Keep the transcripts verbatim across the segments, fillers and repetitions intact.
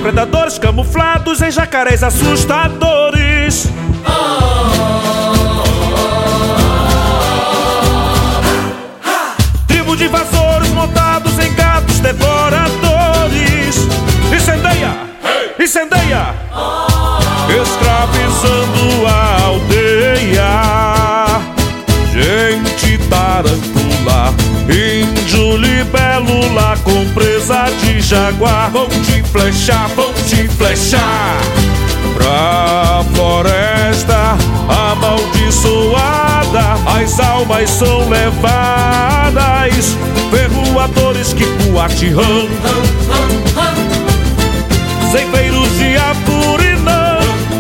predadores camuflados em jacarés assustadores. Tribo de invasores montados em gatos devoradores. Incendeia, incendeia, escravizando a aldeia. Gente tarântula, índio libélula com presa de jaguar. Vão te flechar, vão te flechar pra floresta amaldiçoada. As almas são levadas, ferroadores que coatirão, ceifeiros de Apurinã,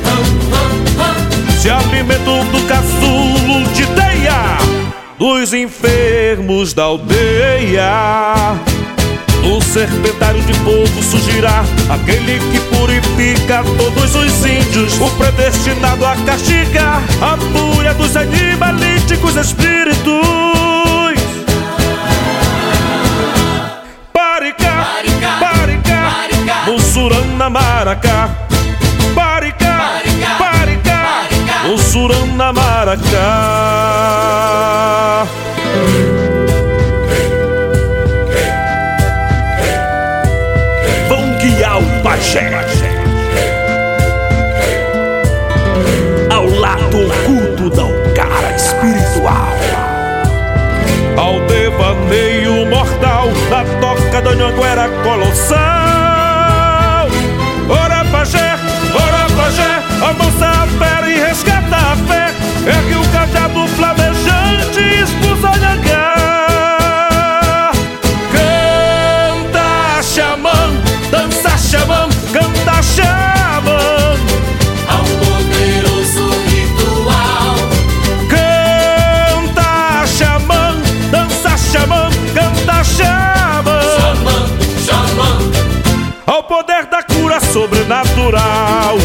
se alimentam do casulo de teia dos enfermos da aldeia. Do serpentário de fogo surgirá aquele que purifica todos os índios, o predestinado a castigar a fúria dos animalísticos espíritos. Paricá, Paricá, Mussurana Maracá. Paricá, Paricá, Mussurana Maracá. Guiar o pajé ao lado oculto da cara espiritual, ao devaneio mortal da toca da Anhanguera colossal. Ora pajé, ora pajé, amansa a fera e resgata a fé. Ergue o cajado flamejante e expulsa a Anhangá. Xamã, canta xamã ao poderoso ritual. Canta xamã, dança xamã, canta xamã. Xamã, xamã, ao poder da cura sobrenatural.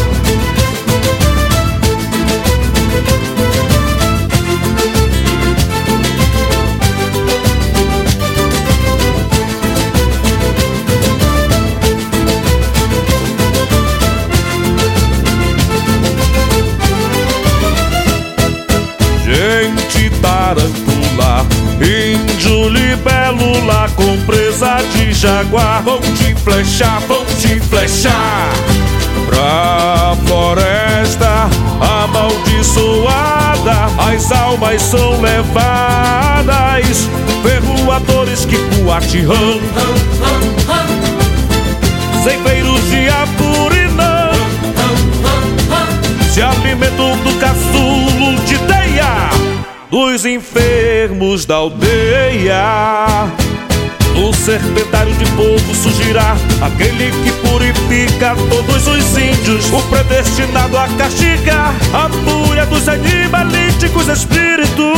Gente tarântula, índio libélula com presa de jaguar. Vão te flechar, vão te flechar pra floresta amaldiçoada. As almas são levadas, ferroadores que coatirão, ceifeiros de Apurinã, se alimentam do casulo de teia dos enfermos da aldeia. Do serpentário de fogo surgirá aquele que purifica todos os índios, o predestinado a castigar a fúria dos animalísticos espíritos.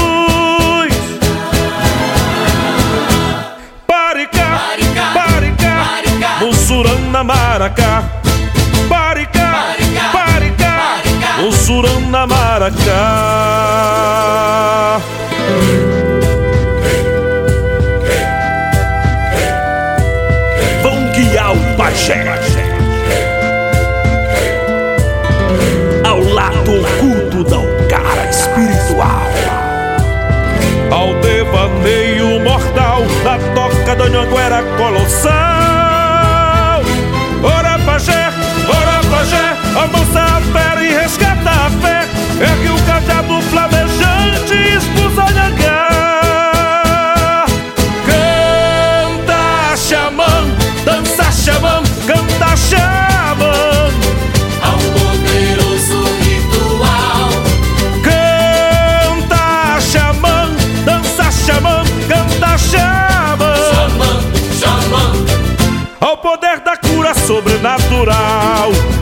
Paricá, Paricá, Mussurana Maracá. Paricá, Paricá, Mussurana Maracá. Vão guiar o pajé ao lado oculto da cara espiritual, ao devaneio mortal da toca da Anhanguera colossal. Ora pajé, ora pajé, amansa a fera e resgata a fé. Ergue o cajado flamejante e expulsa a Anhangá. Canta xamã, dança xamã, canta xamã ao poderoso ritual. Canta xamã, dança xamã, canta xamã. Xamã, xamã, ao poder da cura sobrenatural.